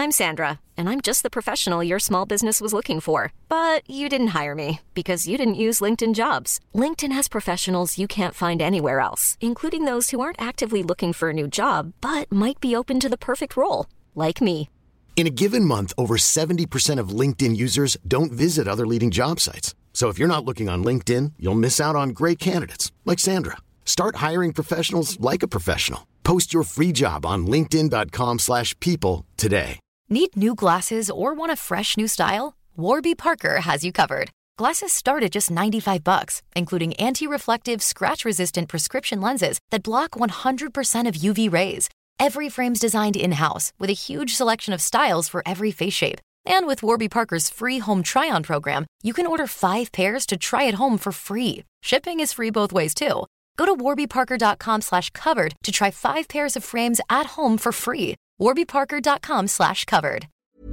I'm Sandra, and I'm just the professional your small business was looking for. But you didn't hire me because you didn't use LinkedIn Jobs. LinkedIn has professionals you can't find anywhere else, including those who aren't actively looking for a new job, but might be open to the perfect role, like me. In a given month, over 70% of LinkedIn users don't visit other leading job sites. So if you're not looking on LinkedIn, you'll miss out on great candidates like Sandra. Start hiring professionals like a professional. Post your free job on linkedin.com/people today. Need new glasses or want a fresh new style? Warby Parker has you covered. Glasses start at just $95, including anti-reflective, scratch-resistant prescription lenses that block 100% of UV rays. Every frame's designed in-house with a huge selection of styles for every face shape. And with Warby Parker's free home try-on program, you can order 5 pairs to try at home for free. Shipping is free both ways, too. Go to warbyparker.com/covered to try 5 pairs of frames at home for free. warbyparker.com/covered.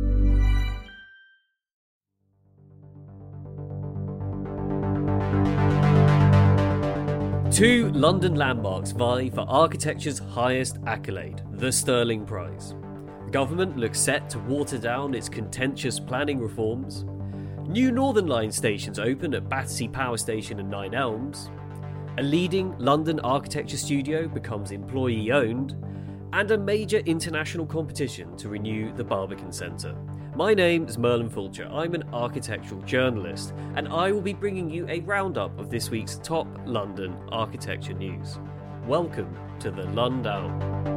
Two London landmarks vie for architecture's highest accolade, the Stirling Prize. The government looks set to water down its contentious planning reforms. New Northern Line stations open at Battersea Power Station and Nine Elms. A leading London architecture studio becomes employee-owned. And a major international competition to renew the Barbican Centre. My name is Merlin Fulcher. I'm an architectural journalist, and I will be bringing you a roundup of this week's top London architecture news. Welcome to the Lundown.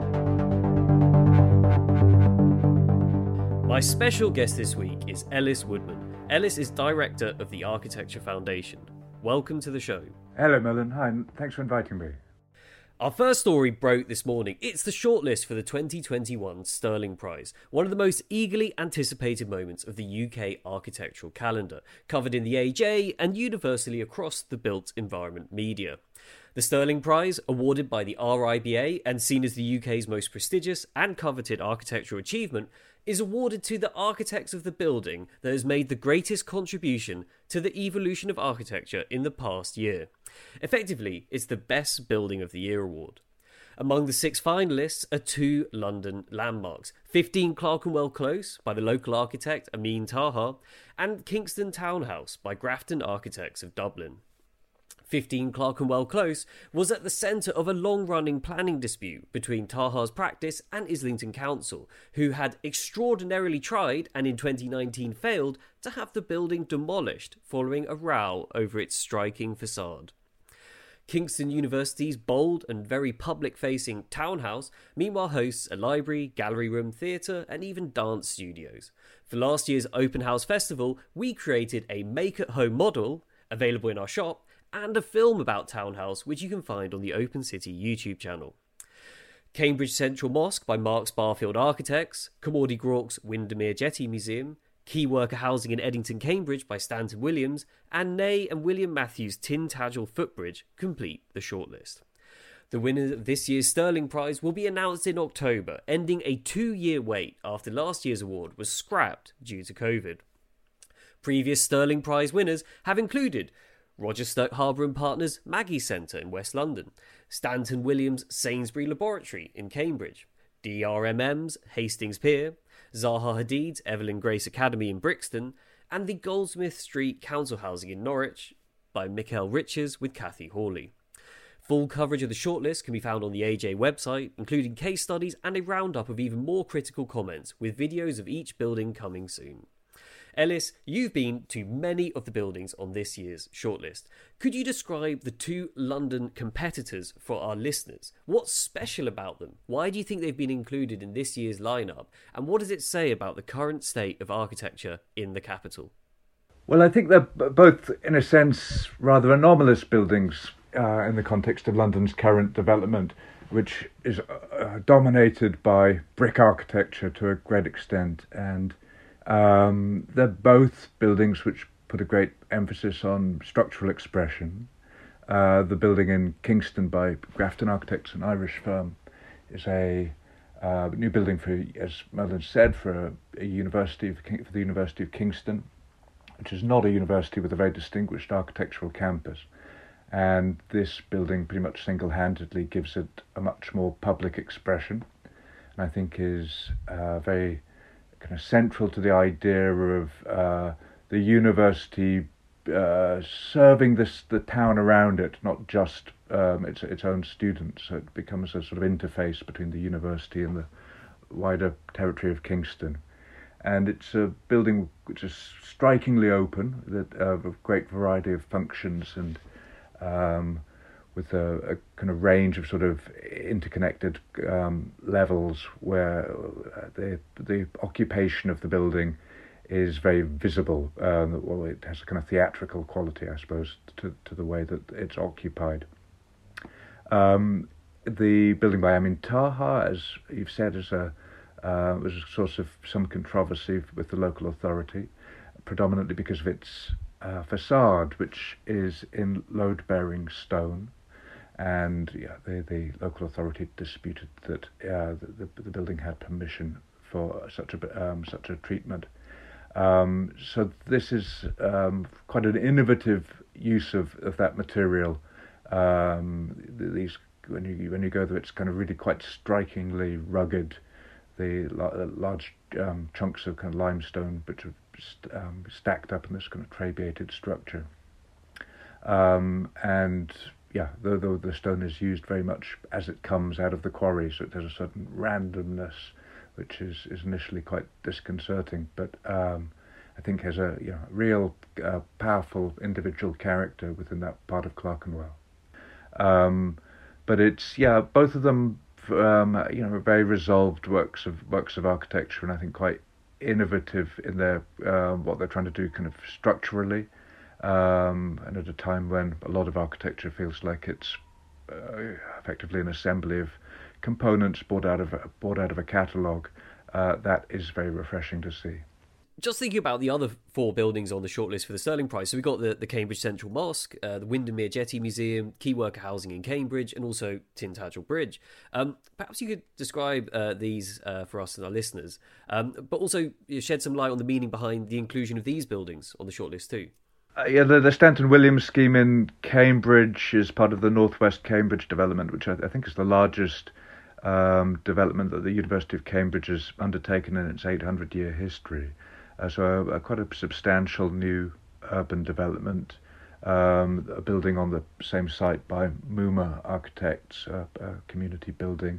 My special guest this week is Ellis Woodman. Ellis is director of the Architecture Foundation. Welcome to the show. Hello, Merlin. Hi, and thanks for inviting me. Our first story broke this morning. It's the shortlist for the 2021 Stirling Prize, one of the most eagerly anticipated moments of the UK architectural calendar, covered in the AJ and universally across the built environment media. The Stirling Prize, awarded by the RIBA and seen as the UK's most prestigious and coveted architectural achievement, is awarded to the architects of the building that has made the greatest contribution to the evolution of architecture in the past year. Effectively, it's the Best Building of the Year award. Among the 6 finalists are 2 London landmarks: 15 Clerkenwell Close by the local architect Amin Taha and Kingston Townhouse by Grafton Architects of Dublin. 15 Clerkenwell Close was at the centre of a long-running planning dispute between Taha's practice and Islington Council, who had extraordinarily tried and in 2019 failed to have the building demolished following a row over its striking facade. Kingston University's bold and very public-facing townhouse meanwhile hosts a library, gallery room, theatre and even dance studios. For last year's Open House Festival, we created a make-at-home model, available in our shop, and a film about Townhouse, which you can find on the Open City YouTube channel. Cambridge Central Mosque by Marks Barfield Architects, Comordy Grawk's Windermere Jetty Museum, Key Worker Housing in Eddington, Cambridge by Stanton Williams, and Ney and William Matthews' Tintagel Footbridge complete the shortlist. The winner of this year's Stirling Prize will be announced in October, ending a 2-year wait after last year's award was scrapped due to COVID. Previous Stirling Prize winners have included Roger Sturt Harbour and Partners Maggie Centre in West London, Stanton Williams Sainsbury Laboratory in Cambridge, DRMM's Hastings Pier, Zaha Hadid's Evelyn Grace Academy in Brixton, and the Goldsmith Street Council Housing in Norwich by Michael Riches with Kathy Hawley. Full coverage of the shortlist can be found on the AJ website, including case studies and a roundup of even more critical comments, with videos of each building coming soon. Ellis, you've been to many of the buildings on this year's shortlist. Could you describe the 2 London competitors for our listeners? What's special about them? Why do you think they've been included in this year's lineup? And what does it say about the current state of architecture in the capital? Well, I think they're both, in a sense, rather anomalous buildings in the context of London's current development, which is dominated by brick architecture to a great extent. And they're both buildings which put a great emphasis on structural expression. The building in Kingston by Grafton Architects, an Irish firm, is a new building for, as Merlin said, for a university, for the University of Kingston, which is not a university with a very distinguished architectural campus. And this building pretty much single-handedly gives it a much more public expression, and I think is very kind of central to the idea of the university serving the town around it, not just its own students. So it becomes a sort of interface between the university and the wider territory of Kingston. And it's a building which is strikingly open, with great variety of functions, and with a kind of range of sort of interconnected levels where the occupation of the building is very visible. Well, it has a kind of theatrical quality, I suppose, to the way that it's occupied. The building by Amin Taha, as you've said, was a source of some controversy with the local authority, predominantly because of its facade, which is in load-bearing stone, and the local authority disputed that the building had permission for such a treatment. So this is quite an innovative use of that material. These when you go there, it's kind of really quite strikingly rugged. The large chunks of kind of limestone, which are stacked up in this kind of trabeated structure. And yeah, the stone is used very much as it comes out of the quarry, so there's a certain randomness which is initially quite disconcerting, but I think has a real powerful individual character within that part of Clerkenwell. But it's both of them very resolved works of architecture, and I think quite innovative in their what they're trying to do kind of structurally, and at a time when a lot of architecture feels like it's effectively an assembly of components bought out of a catalogue. That is very refreshing to see. Just thinking about the other 4 buildings on the shortlist for the Stirling Prize, so we've got the Cambridge Central Mosque, the Windermere Jetty Museum, Key Worker Housing in Cambridge, and also Tintagel Bridge. Perhaps you could describe these for us and our listeners, but also shed some light on the meaning behind the inclusion of these buildings on the shortlist too. The Stanton Williams scheme in Cambridge is part of the Northwest Cambridge development, which I think is the largest development that the University of Cambridge has undertaken in its 800-year history. So quite a substantial new urban development, a building on the same site by Muma Architects, a community building,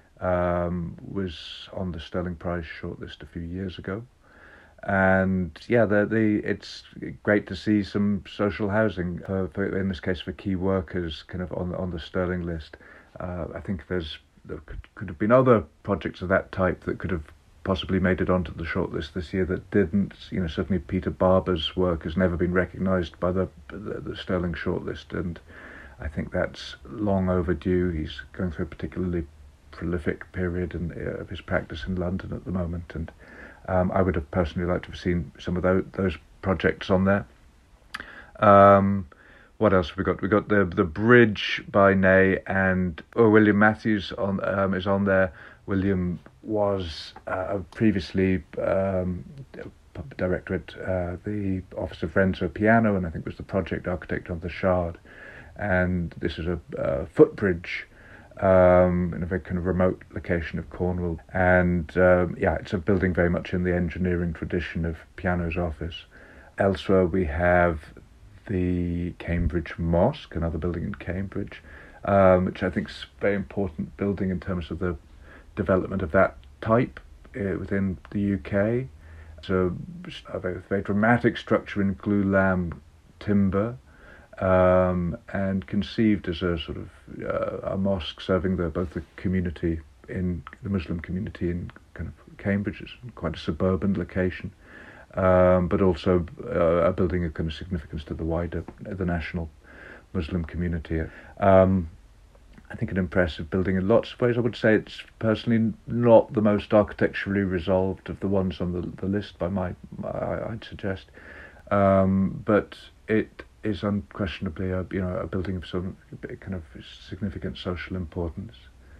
was on the Stirling Prize shortlist a few years ago. And it's great to see some social housing, in this case for key workers, kind of on the Stirling list. I think there could have been other projects of that type that could have possibly made it onto the shortlist this year that didn't. Certainly Peter Barber's work has never been recognised by the Stirling shortlist, and I think that's long overdue. He's going through a particularly prolific period of his practice in London at the moment, and I would have personally liked to have seen some of those projects on there. What else have we got? We got the Bridge by Ney, and William Matthews is on there. William was previously director at the Office of Renzo Piano, and I think was the project architect on the Shard. And this is a footbridge in a very kind of remote location of Cornwall. And it's a building very much in the engineering tradition of Piano's office. Elsewhere we have the Cambridge Mosque, another building in Cambridge, which I think is a very important building in terms of the development of that type within the UK. It's a very dramatic structure in glulam timber, and conceived as a sort of a mosque serving both the community in the Muslim community in kind of Cambridge. It's quite a suburban location, but also a building of kind of significance to the national Muslim community. I think an impressive building in lots of ways. I would say it's personally not the most architecturally resolved of the ones on the list I'd suggest, but it is unquestionably a building of some kind of significant social importance.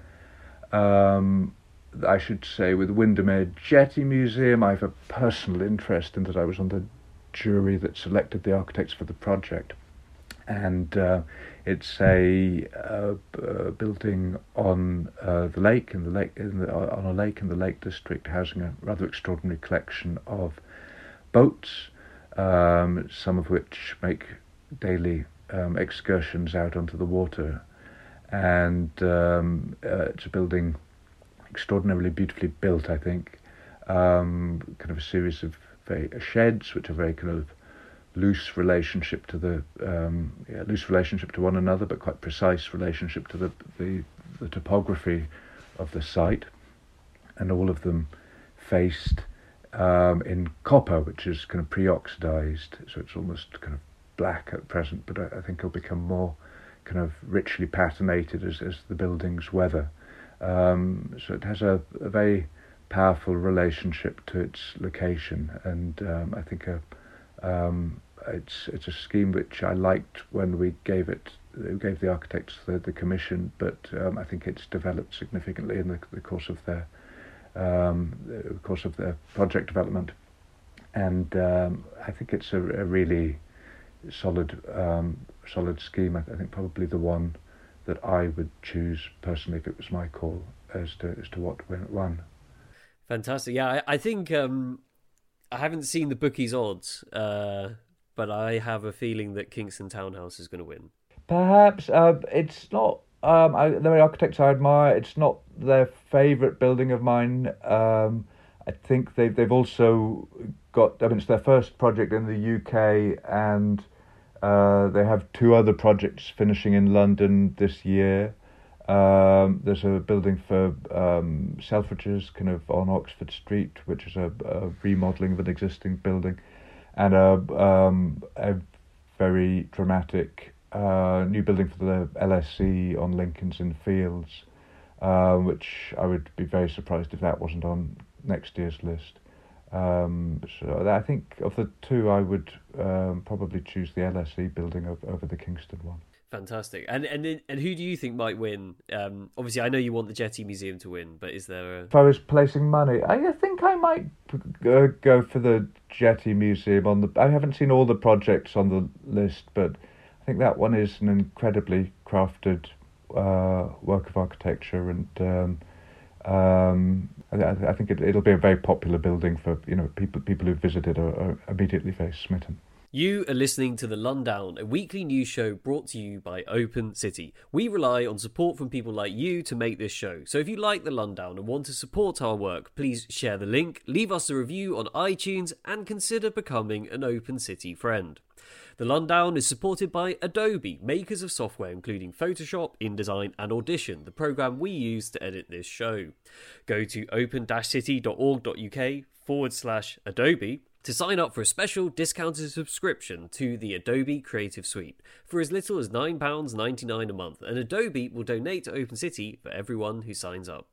I should say with Windermere Jetty Museum, I have a personal interest in that I was on the jury that selected the architects for the project, and it's a building on the lake, on a lake in the Lake District, housing a rather extraordinary collection of boats, some of which make daily excursions out onto the water, and it's a building extraordinarily beautifully built, I think. Kind of a series of sheds, which are very kind of loose relationship to one another, but quite precise relationship to the topography of the site, and all of them faced in copper, which is kind of pre-oxidized, so it's almost kind of black at present, but I think it'll become more kind of richly patinated as the buildings weather. So it has a very powerful relationship to its location, and I think it's a scheme which I liked when we gave the architects the commission, but I think it's developed significantly in the course of their project development, and I think it's a really solid scheme. I think probably the one that I would choose personally if it was my call as to what won. Fantastic. Yeah, I think I haven't seen the bookies odds, but I have a feeling that Kingston Townhouse is going to win. Perhaps it's not. The architects I admire, it's not their favourite building of mine. I think they've also got. I mean, it's their first project in the UK, and they have two other projects finishing in London this year. There's a building for Selfridges, kind of on Oxford Street, which is a remodelling of an existing building, and a very dramatic new building for the LSE on Lincoln's Inn Fields, which I would be very surprised if that wasn't on next year's list. So I think of the two, I would probably choose the LSE building over the Kingston one. Fantastic. And who do you think might win? Obviously, I know you want the Jetty Museum to win, but is there a... If I was placing money, I think I might go for the Jetty Museum. I haven't seen all the projects on the list, but I think that one is an incredibly crafted work of architecture, and I think it'll be a very popular building for people who visit it are immediately very smitten. You are listening to The Lundown, a weekly news show brought to you by Open City. We rely on support from people like you to make this show. So if you like The Lundown and want to support our work, please share the link, leave us a review on iTunes, and consider becoming an Open City friend. The Lundown is supported by Adobe, makers of software including Photoshop, InDesign and Audition, the program we use to edit this show. Go to open-city.org.uk/Adobe to sign up for a special discounted subscription to the Adobe Creative Suite for as little as £9.99 a month, and Adobe will donate to Open City for everyone who signs up.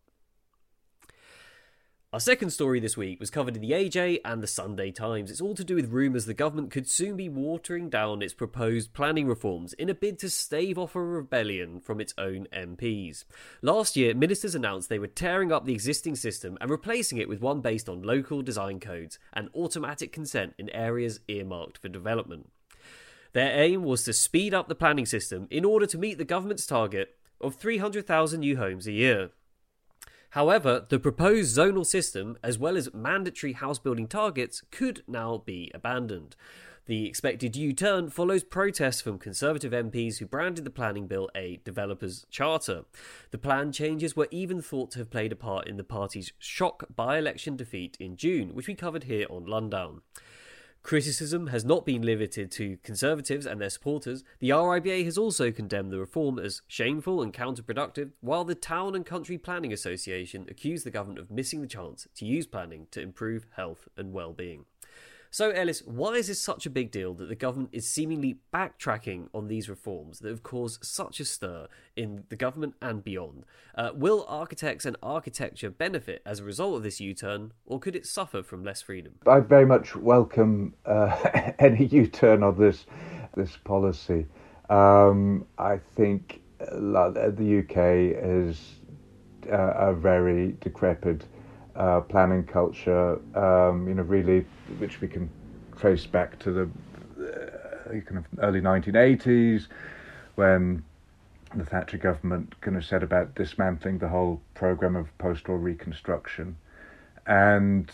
Our second story this week was covered in the AJ and the Sunday Times. It's all to do with rumours the government could soon be watering down its proposed planning reforms in a bid to stave off a rebellion from its own MPs. Last year, ministers announced they were tearing up the existing system and replacing it with one based on local design codes and automatic consent in areas earmarked for development. Their aim was to speed up the planning system in order to meet the government's target of 300,000 new homes a year. However, the proposed zonal system, as well as mandatory house building targets, could now be abandoned. The expected U-turn follows protests from Conservative MPs who branded the planning bill a developer's charter. The plan changes were even thought to have played a part in the party's shock by-election defeat in June, which we covered here on Lundown. Criticism has not been limited to Conservatives and their supporters. The RIBA has also condemned the reform as shameful and counterproductive, while the Town and Country Planning Association accused the government of missing the chance to use planning to improve health and well-being. So, Ellis, why is this such a big deal that the government is seemingly backtracking on these reforms that have caused such a stir in the government and beyond? Will architects and architecture benefit as a result of this U-turn, or could it suffer from less freedom? I very much welcome any U-turn of this policy. I think the UK is a very decrepit planning culture, really, which we can trace back to kind of early 1980s, when the Thatcher government kind of set about dismantling the whole programme of post-war reconstruction. And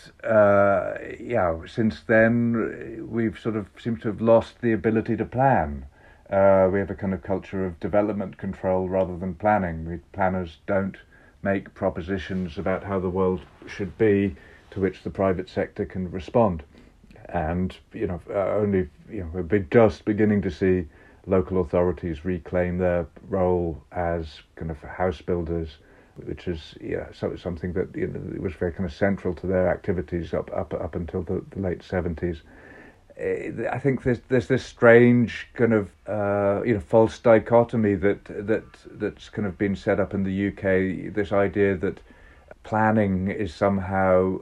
since then, we've sort of seemed to have lost the ability to plan. We have a kind of culture of development control rather than planning. Planners don't make propositions about how the world should be to which the private sector can respond. And, we're just beginning to see local authorities reclaim their role as kind of house builders, which is something that was very kind of central to their activities up until the late 70s. I think there's this strange kind of false dichotomy that's kind of been set up in the UK. This idea that planning is somehow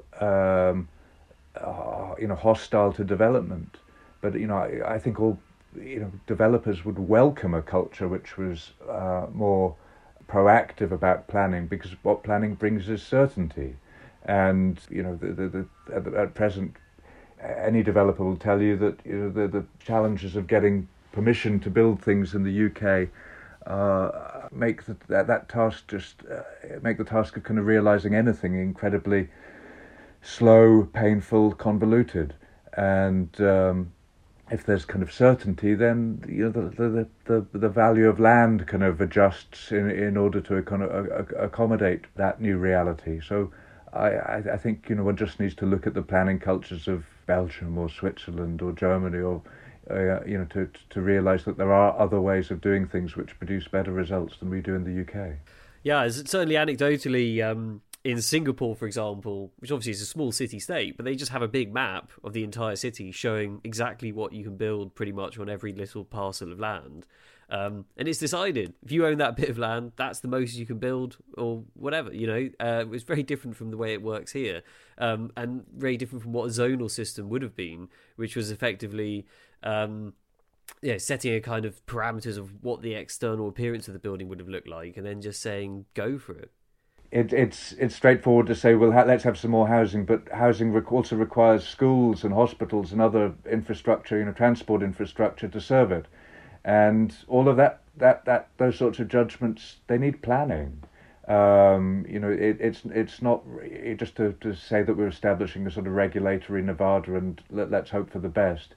hostile to development, but I think all developers would welcome a culture which was more proactive about planning, because what planning brings is certainty. And at present, any developer will tell you that the challenges of getting permission to build things in the UK make the task of kind of realising anything incredibly slow, painful, convoluted. And if there's kind of certainty, then the value of land kind of adjusts in order to kind of accommodate that new reality. So I think one just needs to look at the planning cultures of Belgium or Switzerland or Germany or to realise that there are other ways of doing things which produce better results than we do in the UK. Yeah, certainly anecdotally, in Singapore, for example, which obviously is a small city-state, but they just have a big map of the entire city showing exactly what you can build pretty much on every little parcel of land. And it's decided, if you own that bit of land, that's the most you can build or whatever, It's very different from the way it works here, and very different from what a zonal system would have been, which was effectively setting a kind of parameters of what the external appearance of the building would have looked like, and then just saying, go for it. It's straightforward to say, well, let's have some more housing, but housing also requires schools and hospitals and other infrastructure, transport infrastructure to serve it, and all of that those sorts of judgments, they need planning. It's not just to say that we're establishing a sort of regulatory Nevada and let's hope for the best.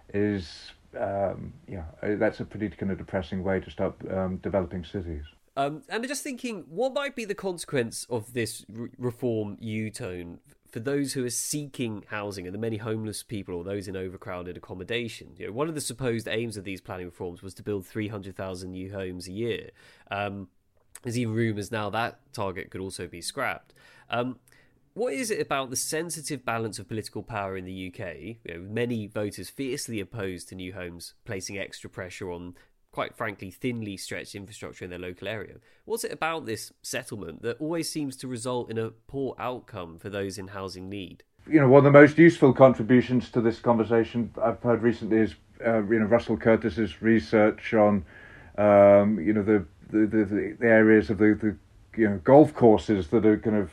That's a pretty kind of depressing way to start developing cities. And I'm just thinking, what might be the consequence of this reform U-turn for those who are seeking housing and the many homeless people or those in overcrowded accommodation? One of the supposed aims of these planning reforms was to build 300,000 new homes a year. There's even rumours now that target could also be scrapped. What is it about the sensitive balance of political power in the UK, many voters fiercely opposed to new homes, placing extra pressure on, quite frankly, thinly stretched infrastructure in their local area? What's it about this settlement that always seems to result in a poor outcome for those in housing need? One of the most useful contributions to this conversation I've heard recently is Russell Curtis's research on the areas of the golf courses that are kind of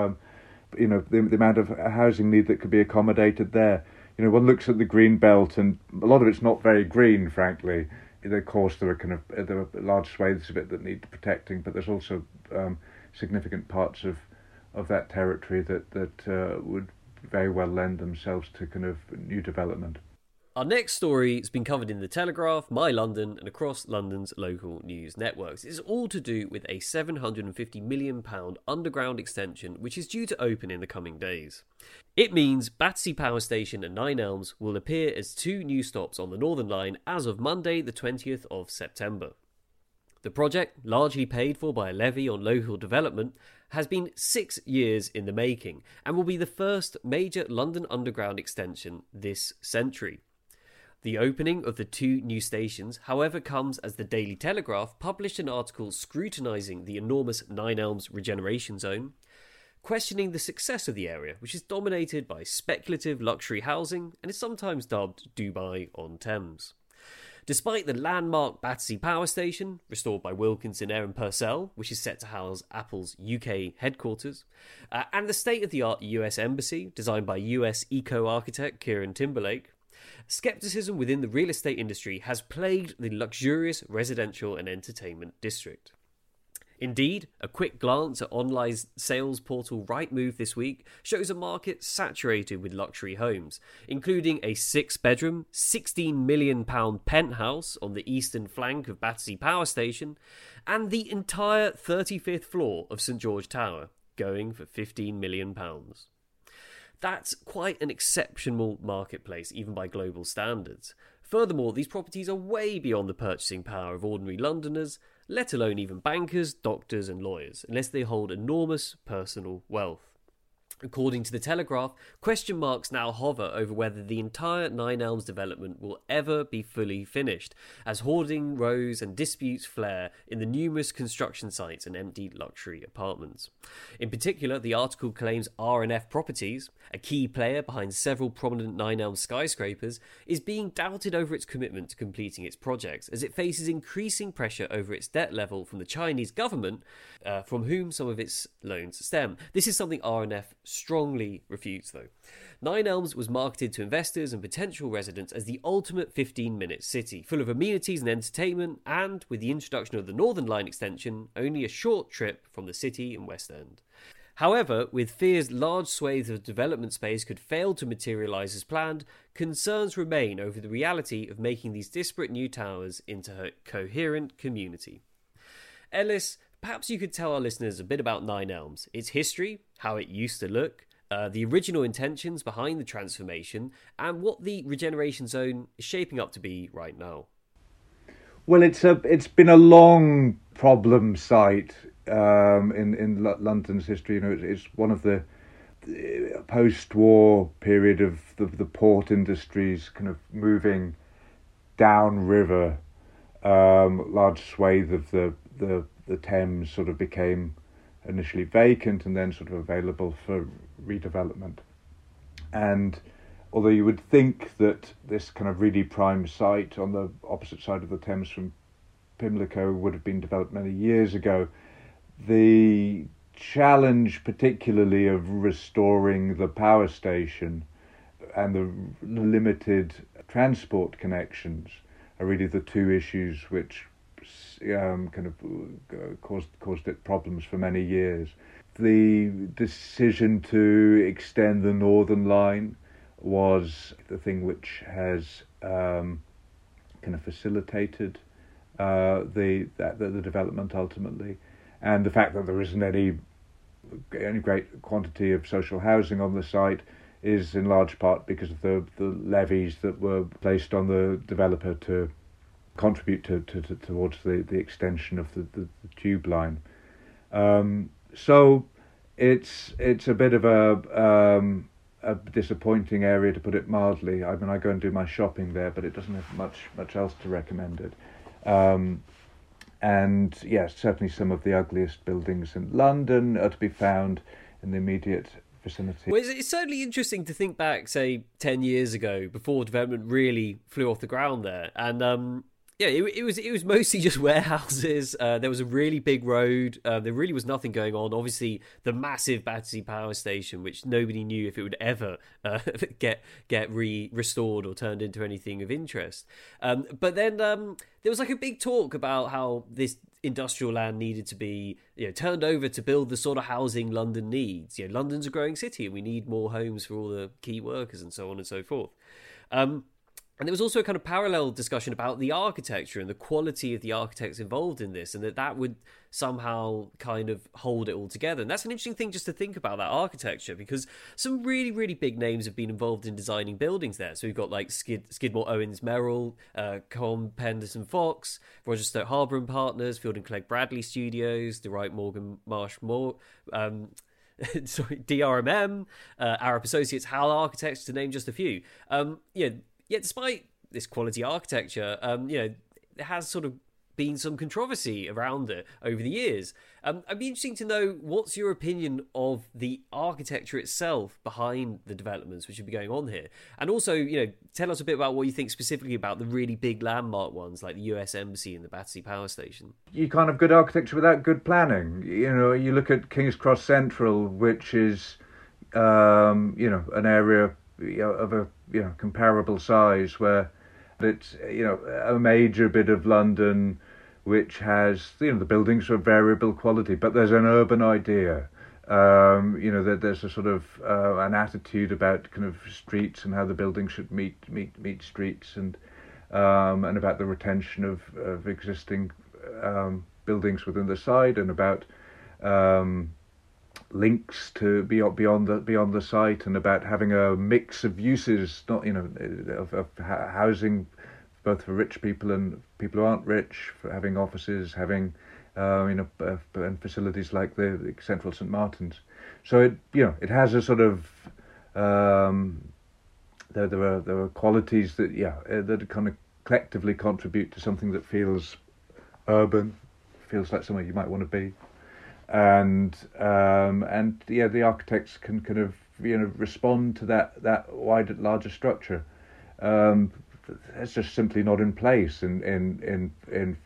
the amount of housing need that could be accommodated there. One looks at the green belt, and a lot of it's not very green, frankly. Of course, there are large swathes of it that need protecting, but there's also significant parts of that territory that would very well lend themselves to kind of new development. Our next story has been covered in The Telegraph, My London, and across London's local news networks. It's all to do with a £750 million underground extension which is due to open in the coming days. It means Battersea Power Station and Nine Elms will appear as two new stops on the Northern Line as of Monday the 20th of September. The project, largely paid for by a levy on local development, has been 6 years in the making and will be the first major London Underground extension this century. The opening of the two new stations, however, comes as the Daily Telegraph published an article scrutinising the enormous Nine Elms regeneration zone, questioning the success of the area, which is dominated by speculative luxury housing and is sometimes dubbed Dubai on Thames. Despite the landmark Battersea Power Station, restored by Wilkinson Eyre and Purcell, which is set to house Apple's UK headquarters, and the state-of-the-art US Embassy, designed by US eco-architect Kieran Timberlake, Skepticism within the real estate industry has plagued the luxurious residential and entertainment district. Indeed, a quick glance at online sales portal Rightmove this week shows a market saturated with luxury homes, including a 6-bedroom, £16 million penthouse on the eastern flank of Battersea Power Station, and the entire 35th floor of St George Tower, going for £15 million. That's quite an exceptional marketplace, even by global standards. Furthermore, these properties are way beyond the purchasing power of ordinary Londoners, let alone even bankers, doctors and lawyers, unless they hold enormous personal wealth. According to The Telegraph, question marks now hover over whether the entire Nine Elms development will ever be fully finished, as hoarding rows and disputes flare in the numerous construction sites and empty luxury apartments. In particular, the article claims R&F Properties, a key player behind several prominent Nine Elms skyscrapers, is being doubted over its commitment to completing its projects, as it faces increasing pressure over its debt level from the Chinese government, from whom some of its loans stem. This is something R&F strongly refutes, though. Nine Elms was marketed to investors and potential residents as the ultimate 15-minute city, full of amenities and entertainment, and, with the introduction of the Northern Line extension, only a short trip from the city and West End. However, with fears large swathes of development space could fail to materialise as planned, concerns remain over the reality of making these disparate new towers into a coherent community. Ellis, perhaps you could tell our listeners a bit about Nine Elms, its history, how it used to look, the original intentions behind the transformation, and what the regeneration zone is shaping up to be right now. Well, it's been a long problem site in London's history. You know, it's one of the post-war period of the port industries kind of moving downriver. Large swathe of the Thames sort of became initially vacant and then sort of available for redevelopment. And although you would think that this kind of really prime site on the opposite side of the Thames from Pimlico would have been developed many years ago, the challenge particularly of restoring the power station and the limited transport connections are really the two issues which kind of caused it problems for many years. The decision to extend the Northern Line was the thing which has kind of facilitated the development ultimately, and the fact that there isn't any great quantity of social housing on the site is in large part because of the levies that were placed on the developer to contribute towards the extension of the tube line. So it's a bit of a disappointing area, to put it mildly. I mean, I go and do my shopping there, but it doesn't have much else to recommend it. And yes, certainly some of the ugliest buildings in London are to be found in the immediate vicinity. Well, it's certainly interesting to think back, say, 10 years ago, before development really flew off the ground there. And yeah, it was mostly just warehouses. There was a really big road. There really was nothing going on. Obviously, the massive Battersea Power Station, which nobody knew if it would ever get restored or turned into anything of interest. But then there was like a big talk about how this industrial land needed to be, turned over to build the sort of housing London needs. London's a growing city, and we need more homes for all the key workers, and so on and so forth. And there was also a kind of parallel discussion about the architecture and the quality of the architects involved in this, and that would somehow kind of hold it all together. And that's an interesting thing just to think about, that architecture, because some really, really big names have been involved in designing buildings there. So we've got like Skidmore, Owens, Merrill, Com, Penderson, Fox, Roger Stokes Harbour and Partners, Field and Clegg Bradley Studios, the Wright Morgan Marsh Moore, DRMM, Arup Associates, Howell Architects, to name just a few. Yet despite this quality architecture, there has sort of been some controversy around it over the years. I'd be interesting to know, what's your opinion of the architecture itself behind the developments which should be going on here? And also, tell us a bit about what you think specifically about the really big landmark ones like the US Embassy and the Battersea Power Station. You can't have good architecture without good planning. You look at King's Cross Central, which is, an area of a comparable size, where it's a major bit of London which has the buildings are of variable quality, but there's an urban idea. That there's a sort of an attitude about kind of streets and how the buildings should meet streets, and about the retention of existing buildings within the site, and about links to beyond the site, and about having a mix of uses, not of housing, both for rich people and people who aren't rich, for having offices, having and facilities like the Central St Martin's. So it has a sort of there are qualities that kind of collectively contribute to something that feels urban, feels like somewhere you might want to be, and the architects can kind of respond to that wider, larger structure. It's just simply not in place in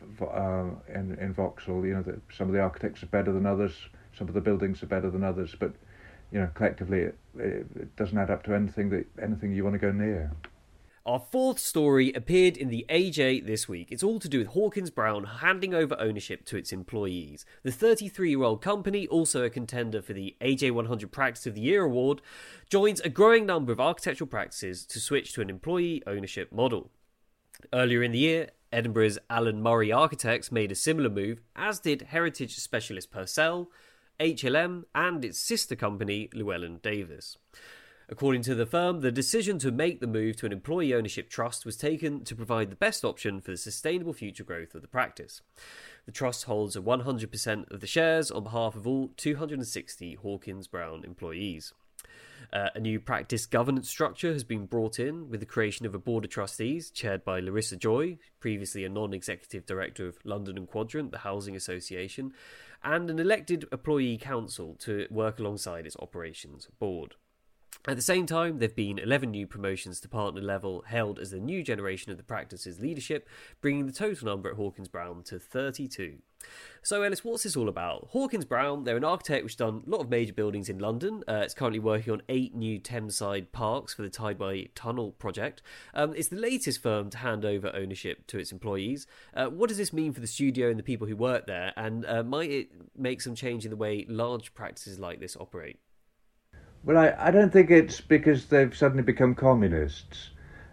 Vauxhall. Some of the architects are better than others, some of the buildings are better than others, but collectively it doesn't add up to anything you want to go near. Our fourth story appeared in the AJ this week. It's all to do with Hawkins Brown handing over ownership to its employees. The 33-year-old company, also a contender for the AJ 100 Practice of the Year award, joins a growing number of architectural practices to switch to an employee ownership model. Earlier in the year, Edinburgh's Alan Murray Architects made a similar move, as did heritage specialist Purcell, HLM and its sister company Llewellyn Davis. According to the firm, the decision to make the move to an employee ownership trust was taken to provide the best option for the sustainable future growth of the practice. The trust holds 100% of the shares on behalf of all 260 Hawkins Brown employees. A new practice governance structure has been brought in with the creation of a board of trustees chaired by Larissa Joy, previously a non-executive director of London and Quadrant, the housing association, and an elected employee council to work alongside its operations board. At the same time, there have been 11 new promotions to partner level held as the new generation of the practice's leadership, bringing the total number at Hawkins Brown to 32. So Ellis, what's this all about? Hawkins Brown, they're an architect which has done a lot of major buildings in London. It's currently working on 8 new Thameside parks for the Tideway Tunnel project. It's the latest firm to hand over ownership to its employees. What does this mean for the studio and the people who work there? And might it make some change in the way large practices like this operate? Well, I don't think it's because they've suddenly become communists.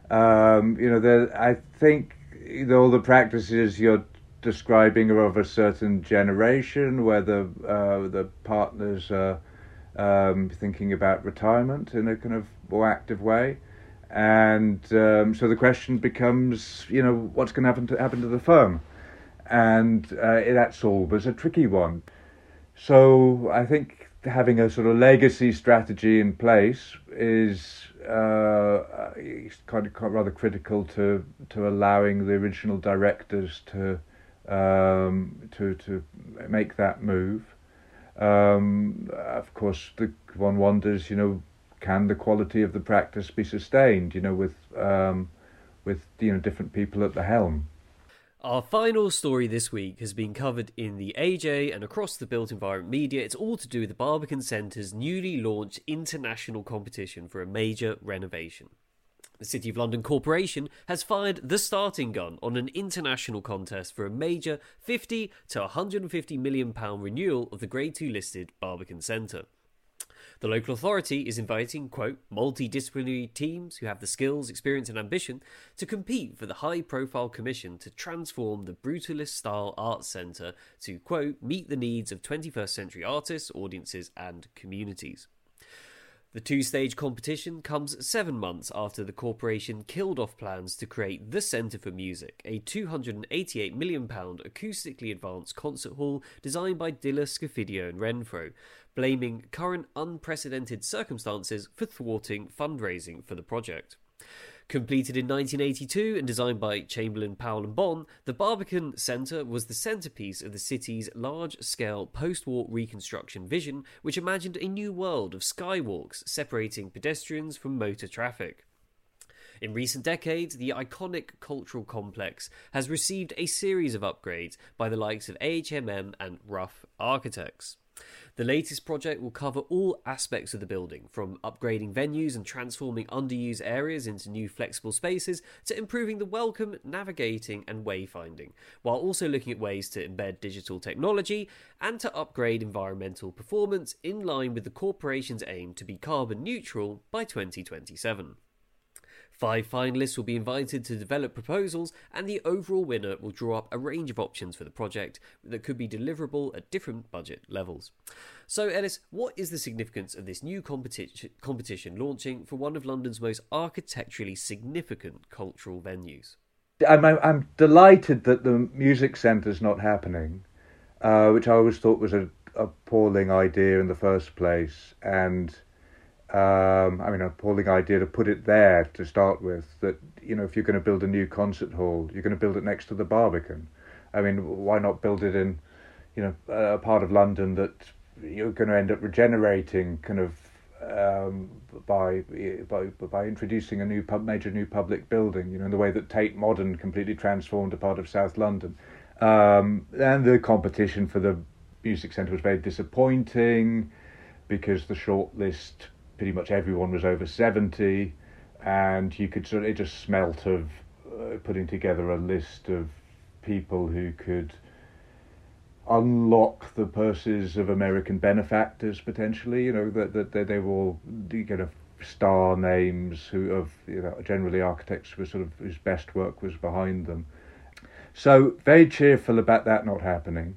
I think all the practices you're describing are of a certain generation where the partners are thinking about retirement in a kind of more active way, and so the question becomes, what's going to happen to the firm, and that's always a tricky one. So I think having a sort of legacy strategy in place is kind of rather critical to allowing the original directors to make that move. Of course, one wonders, can the quality of the practice be sustained, with different people at the helm. Our final story this week has been covered in the AJ and across the built environment media. It's all to do with the Barbican Centre's newly launched international competition for a major renovation. The City of London Corporation has fired the starting gun on an international contest for a major £50 to £150 million renewal of the Grade 2 listed Barbican Centre. The local authority is inviting, quote, multidisciplinary teams who have the skills, experience and ambition to compete for the high-profile commission to transform the Brutalist-style arts centre to, quote, meet the needs of 21st century artists, audiences and communities. The two-stage competition comes 7 months after the corporation killed off plans to create the Centre for Music, a £288 million acoustically advanced concert hall designed by Diller, Scofidio and Renfro, blaming current unprecedented circumstances for thwarting fundraising for the project. Completed in 1982 and designed by Chamberlain, Powell and Bon, the Barbican Centre was the centrepiece of the city's large-scale post-war reconstruction vision, which imagined a new world of skywalks separating pedestrians from motor traffic. In recent decades, the iconic cultural complex has received a series of upgrades by the likes of AHMM and Rough Architects. The latest project will cover all aspects of the building, from upgrading venues and transforming underused areas into new flexible spaces to improving the welcome, navigating and wayfinding, while also looking at ways to embed digital technology and to upgrade environmental performance in line with the corporation's aim to be carbon neutral by 2027. 5 finalists will be invited to develop proposals, and the overall winner will draw up a range of options for the project that could be deliverable at different budget levels. So, Ellis, what is the significance of this new competition launching for one of London's most architecturally significant cultural venues? I'm delighted that the music centre's not happening, which I always thought was an appalling idea in the first place, and an appalling idea to put it there to start with, that, if you're going to build a new concert hall, you're going to build it next to the Barbican. I mean, why not build it in, a part of London that you're going to end up regenerating kind of by introducing a major new public building, in the way that Tate Modern completely transformed a part of South London. And the competition for the music centre was very disappointing because the shortlist, pretty much everyone was over 70, and you could it just smelt of putting together a list of people who could unlock the purses of American benefactors potentially. That they were all kind of star names generally architects who were whose best work was behind them. So very cheerful about that not happening,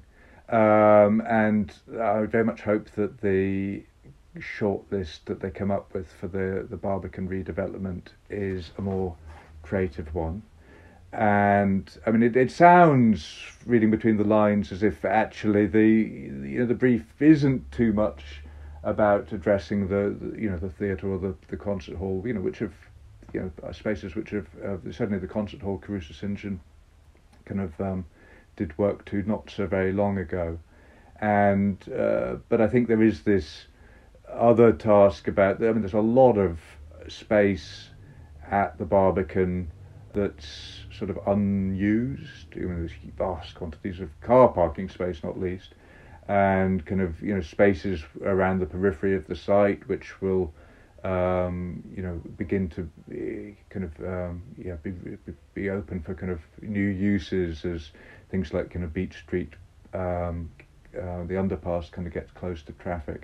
and I very much hope that the shortlist that they come up with for the Barbican redevelopment is a more creative one. And I mean, it sounds, reading between the lines, as if actually the brief isn't too much about addressing the theatre or the concert hall, which have spaces which have certainly the concert hall Caruso St John kind of did work to not so very long ago, and but I think there is this other task about, there's a lot of space at the Barbican that's sort of unused. There's vast quantities of car parking space, not least, and kind of spaces around the periphery of the site which will begin to be open for kind of new uses, as things like kind of Beach Street, the underpass kind of gets close to traffic.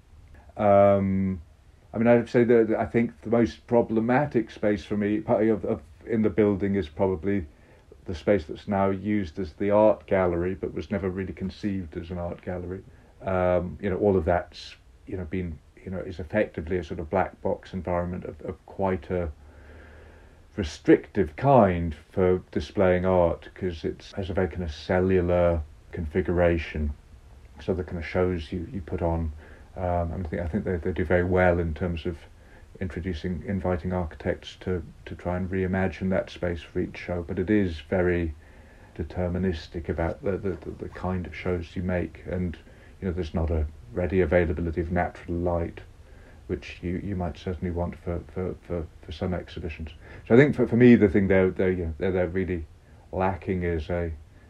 I'd say that I think the most problematic space for me in the building is probably the space that's now used as the art gallery, but was never really conceived as an art gallery. All of that's been is effectively a sort of black box environment of quite a restrictive kind for displaying art, because it has a very kind of cellular configuration. So the kind of shows you put on, I think they do very well in terms of inviting architects to try and reimagine that space for each show, but it is very deterministic about the kind of shows you make, and there's not a ready availability of natural light, which you might certainly want for some exhibitions. So I think for me the thing they're really lacking is a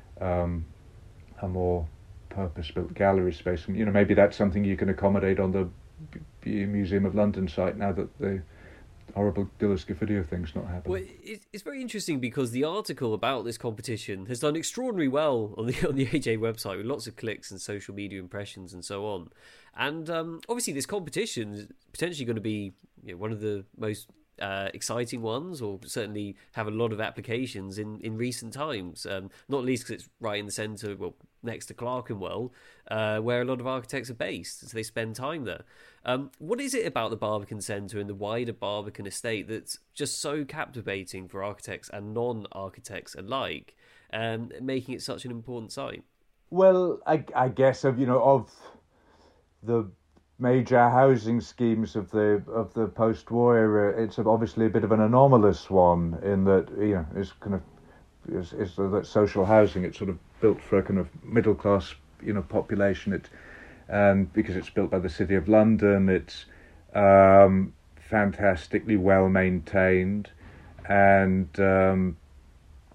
more purpose-built gallery space, and maybe that's something you can accommodate on the Museum of London site now that the horrible Dilla Scofidio thing's not happening. Well, it's very interesting because the article about this competition has done extraordinarily well on the AJ website, with lots of clicks and social media impressions and so on. And obviously this competition is potentially going to be one of the most exciting ones, or certainly have a lot of applications in recent times, not least because it's right in the centre, next to Clerkenwell, where a lot of architects are based, so they spend time there. What is it about the Barbican Centre and the wider Barbican estate that's just so captivating for architects and non-architects alike, making it such an important site? Well, I guess of the major housing schemes of the post-war era, it's obviously a bit of an anomalous one in that it's kind of is that social housing. It's sort of built for a kind of middle class population. And because it's built by the City of London, it's fantastically well maintained, and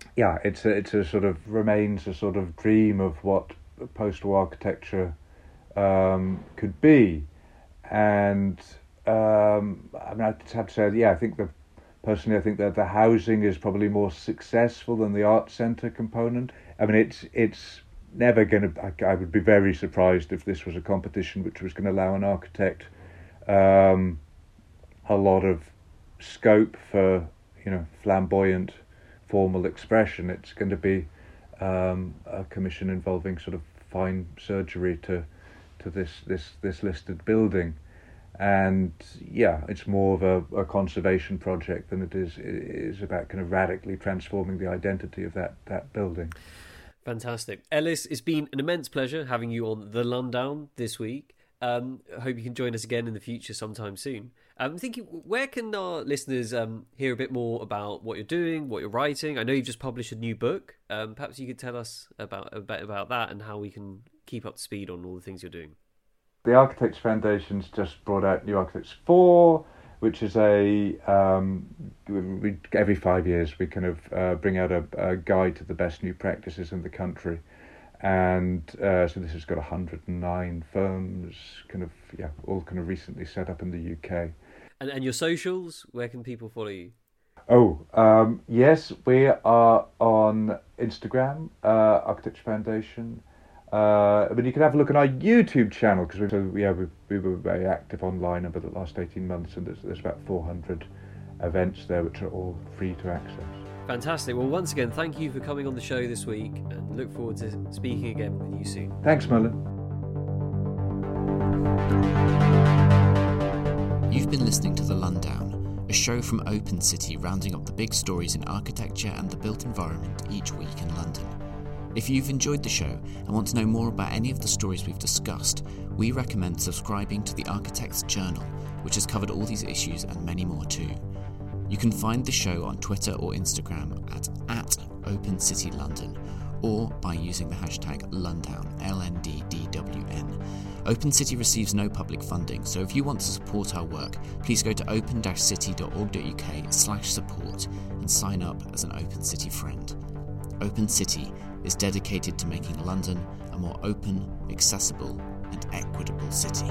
it's a sort of remains a sort of dream of what post-war architecture could be. And I just have to say, I think personally, I think that the housing is probably more successful than the art centre component. I mean, it's never going to. I would be very surprised if this was a competition which was going to allow an architect a lot of scope for flamboyant formal expression. It's going to be a commission involving sort of fine surgery to this listed building. And it's more of a conservation project than it is about kind of radically transforming the identity of that building. Fantastic. Ellis, it's been an immense pleasure having you on The Lundown this week. I hope you can join us again in the future sometime soon. I'm thinking, where can our listeners hear a bit more about what you're doing, what you're writing? I know you've just published a new book. Perhaps you could tell us a bit about that and how we can keep up to speed on all the things you're doing. The Architects Foundation's just brought out New Architects 4, which is every 5 years we kind of bring out a guide to the best new practices in the country. And so this has got 109 firms, all kind of recently set up in the UK. And your socials, where can people follow you? Yes, we are on Instagram, Architecture Foundation. But you can have a look at our YouTube channel, because we were very active online over the last 18 months, and there's about 400 events there which are all free to access. Fantastic. Well, once again, thank you for coming on the show this week, and look forward to speaking again with you soon. Thanks, Merlin. You've been listening to The Lundown, a show from Open City rounding up the big stories in architecture and the built environment each week in London. If you've enjoyed the show and want to know more about any of the stories we've discussed, we recommend subscribing to the Architect's Journal, which has covered all these issues and many more too. You can find the show on Twitter or Instagram at Open City London, or by using the hashtag Lundown, LNDDWN. Open City receives no public funding, so if you want to support our work, please go to open-city.org.uk/support and sign up as an Open City friend. Open City is dedicated to making London a more open, accessible and equitable city.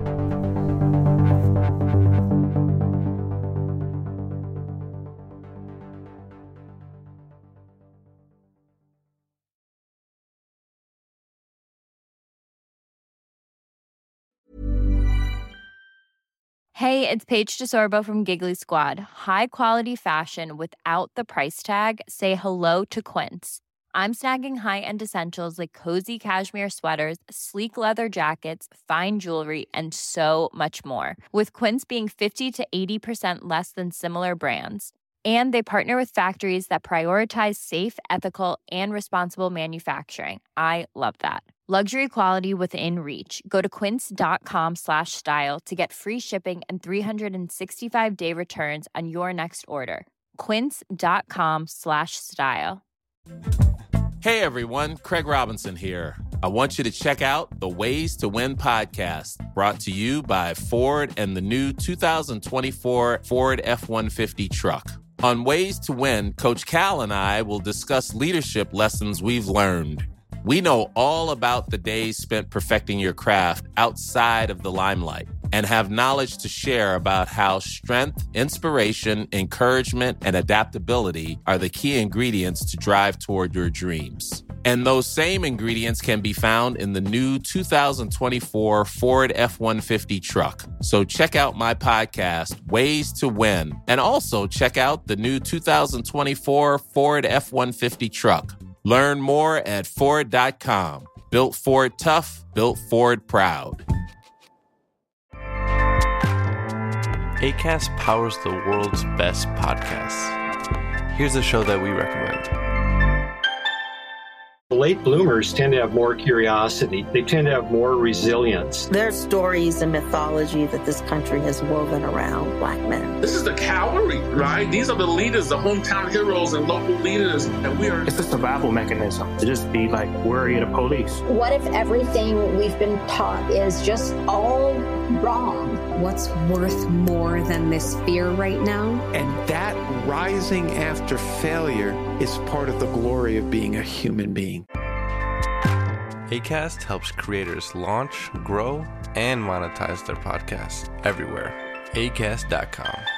Hey, it's Paige DeSorbo from Giggly Squad. High quality fashion without the price tag. Say hello to Quince. I'm snagging high-end essentials like cozy cashmere sweaters, sleek leather jackets, fine jewelry, and so much more. With Quince being 50 to 80% less than similar brands. And they partner with factories that prioritize safe, ethical, and responsible manufacturing. I love that. Luxury quality within reach. Go to quince.com/style to get free shipping and 365-day returns on your next order. Quince.com/style. Hey everyone, Craig Robinson here. I want you to check out the Ways to Win podcast, brought to you by Ford and the new 2024 Ford F-150 truck. On Ways to Win, Coach Cal and I will discuss leadership lessons we've learned. We know all about the days spent perfecting your craft outside of the limelight and have knowledge to share about how strength, inspiration, encouragement, and adaptability are the key ingredients to drive toward your dreams. And those same ingredients can be found in the new 2024 Ford F-150 truck. So check out my podcast, Ways to Win, and also check out the new 2024 Ford F-150 truck. Learn more at Ford.com. Built Ford tough, built Ford proud. Acast powers the world's best podcasts. Here's a show that we recommend. Late bloomers tend to have more curiosity. They tend to have more resilience. There's stories and mythology that this country has woven around Black men. This is the cavalry, right? These are the leaders, the hometown heroes and local leaders. And we are... It's a survival mechanism to just be like worried of police. What if everything we've been taught is just all wrong? What's worth more than this fear right now? And that rising after failure is part of the glory of being a human being. Acast helps creators launch, grow, and monetize their podcasts everywhere. Acast.com.